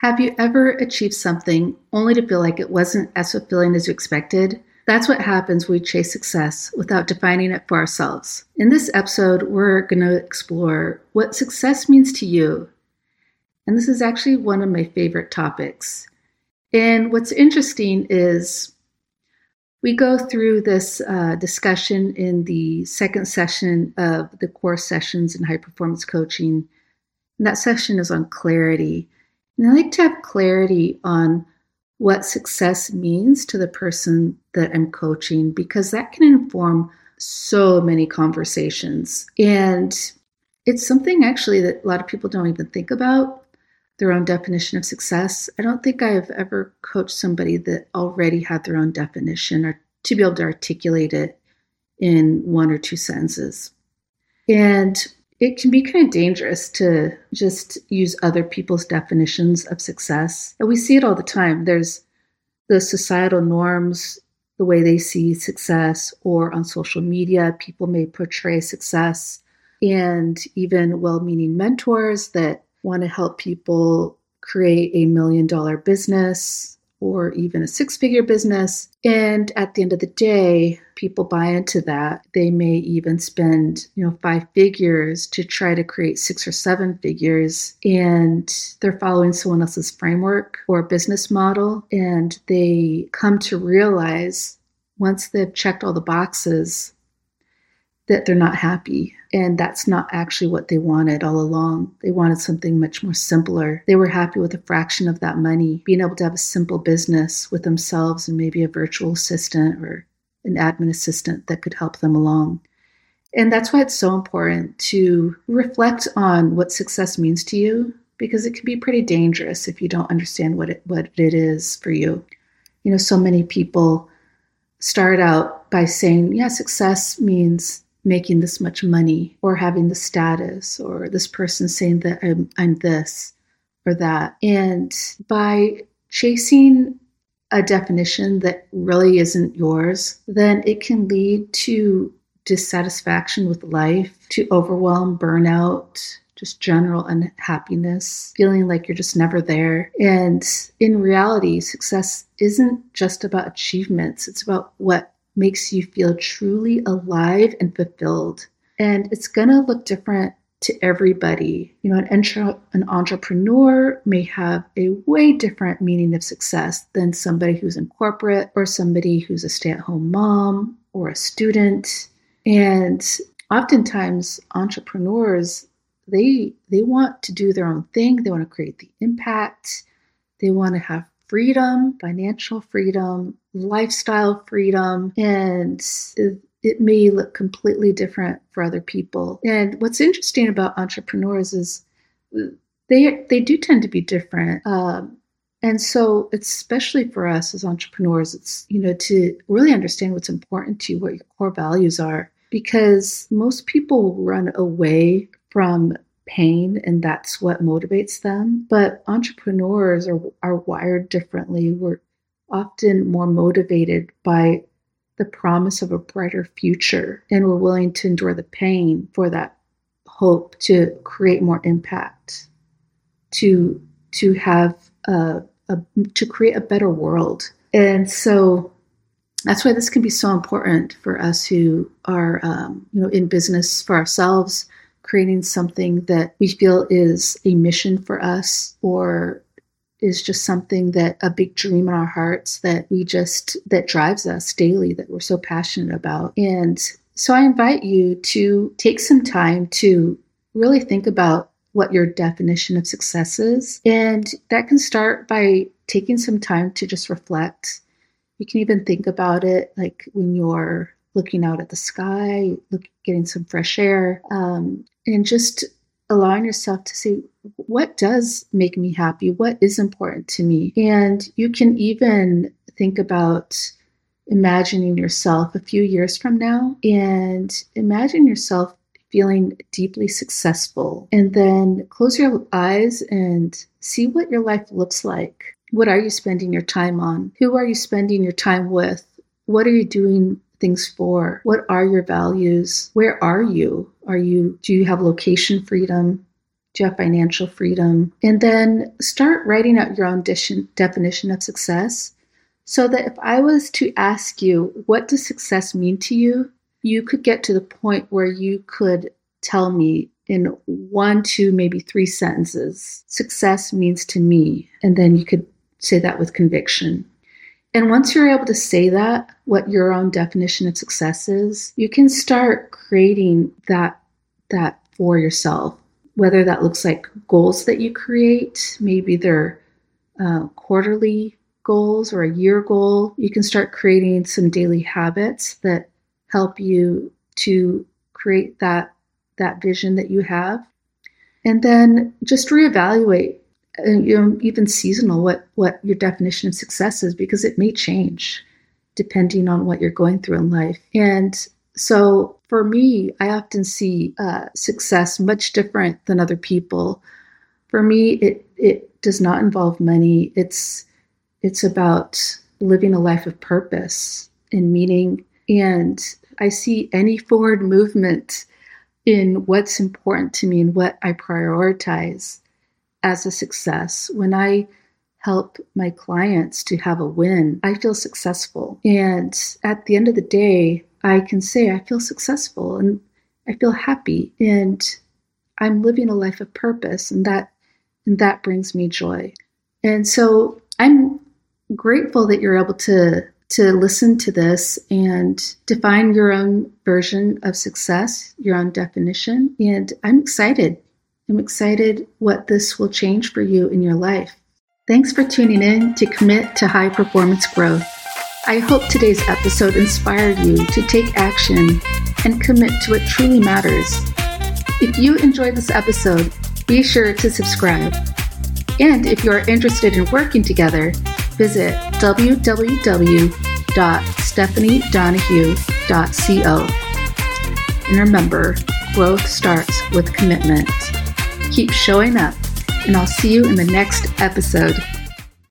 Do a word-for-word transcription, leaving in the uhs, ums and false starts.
Have you ever achieved something only to feel like it wasn't as fulfilling as you expected? That's what happens when we chase success without defining it for ourselves. In this episode, we're going to explore what success means to you. And this is actually one of my favorite topics. And what's interesting is we go through this uh, discussion in the second session of the core sessions in high performance coaching. And that session is on clarity. And I like to have clarity on what success means to the person that I'm coaching, because that can inform so many conversations. And it's something actually that a lot of people don't even think about, their own definition of success. I don't think I've ever coached somebody that already had their own definition or to be able to articulate it in one or two sentences. And it can be kind of dangerous to just use other people's definitions of success. And we see it all the time. There's the societal norms, the way they see success, or on social media, people may portray success, and even well-meaning mentors that want to help people create a million dollar business or even a six-figure business. And at the end of the day, people buy into that. They may even spend, you know, five figures to try to create six or seven figures. And they're following someone else's framework or business model. And they come to realize once they've checked all the boxes that they're not happy. And that's not actually what they wanted all along. They wanted something much more simpler. They were happy with a fraction of that money, being able to have a simple business with themselves and maybe a virtual assistant or an admin assistant that could help them along. And that's why it's so important to reflect on what success means to you, because it can be pretty dangerous if you don't understand what it, what it is for you. You know, so many people start out by saying, yeah, success means making this much money or having the status, or this person saying that I'm, I'm this or that. And by chasing a definition that really isn't yours, then it can lead to dissatisfaction with life, to overwhelm, burnout, just general unhappiness, feeling like you're just never there. And in reality, success isn't just about achievements. It's about what makes you feel truly alive and fulfilled. And it's going to look different to everybody. You know, an, entre- an entrepreneur may have a way different meaning of success than somebody who's in corporate, or somebody who's a stay-at-home mom or a student. And oftentimes entrepreneurs, they they want to do their own thing. They want to create the impact. They want to have freedom, financial freedom, lifestyle freedom, and it, it may look completely different for other people. And what's interesting about entrepreneurs is they they do tend to be different. Um, and so, especially for us as entrepreneurs, it's, you know, to really understand what's important to you, what your core values are, because most people run away from pain, and that's what motivates them. But entrepreneurs are, are wired differently. We're often more motivated by the promise of a brighter future, and we're willing to endure the pain for that hope to create more impact, to to have a, a to create a better world. And so that's why this can be so important for us who are um, you know, in business for ourselves, creating something that we feel is a mission for us, or is just something that a big dream in our hearts that we just, that drives us daily, that we're so passionate about. And so I invite you to take some time to really think about what your definition of success is. And that can start by taking some time to just reflect. You can even think about it like when you're looking out at the sky, look, getting some fresh air, um, and just allowing yourself to say, what does make me happy? What is important to me? And you can even think about imagining yourself a few years from now, and imagine yourself feeling deeply successful. And then close your eyes and see what your life looks like. What are you spending your time on? Who are you spending your time with? What are you doing things for? What are your values? Where are you? Are you, do you have location freedom? Do you have financial freedom? And then start writing out your own de- definition of success so that if I was to ask you, what does success mean to you? You could get to the point where you could tell me in one, two, maybe three sentences, success means to me. And then you could say that with conviction. And once you're able to say that, what your own definition of success is, you can start creating that, that for yourself. Whether that looks like goals that you create, maybe they're uh, quarterly goals or a year goal. You can start creating some daily habits that help you to create that, that vision that you have. And then just reevaluate, uh, you know, even seasonal, what, what your definition of success is, because it may change depending on what you're going through in life. And so for me, I often see uh, success much different than other people. For me, it it does not involve money. It's it's about living a life of purpose and meaning. And I see any forward movement in what's important to me and what I prioritize as a success. When I help my clients to have a win, I feel successful. And at the end of the day, I can say I feel successful and I feel happy and I'm living a life of purpose, and that and that brings me joy. And so I'm grateful that you're able to to listen to this and define your own version of success, your own definition. And I'm excited. I'm excited what this will change for you in your life. Thanks for tuning in to Commit to High Performance Growth. I hope today's episode inspired you to take action and commit to what truly matters. If you enjoyed this episode, be sure to subscribe. And if you are interested in working together, visit w w w dot stephanie donahue dot co. And remember, growth starts with commitment. Keep showing up, and I'll see you in the next episode.